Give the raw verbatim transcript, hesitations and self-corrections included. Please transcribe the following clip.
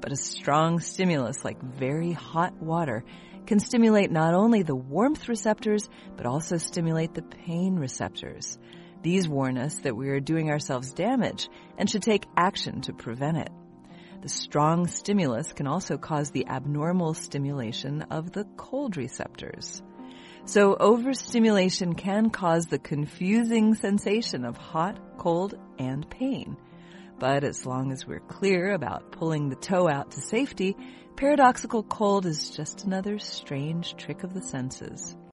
But a strong stimulus like very hot water can stimulate not only the warmth receptors, but also stimulate the pain receptors. These warn us that we are doing ourselves damage and should take action to prevent it. The strong stimulus can also cause the abnormal stimulation of the cold receptors. So overstimulation can cause the confusing sensation of hot, cold, and pain. But as long as we're clear about pulling the toe out to safety, paradoxical cold is just another strange trick of the senses.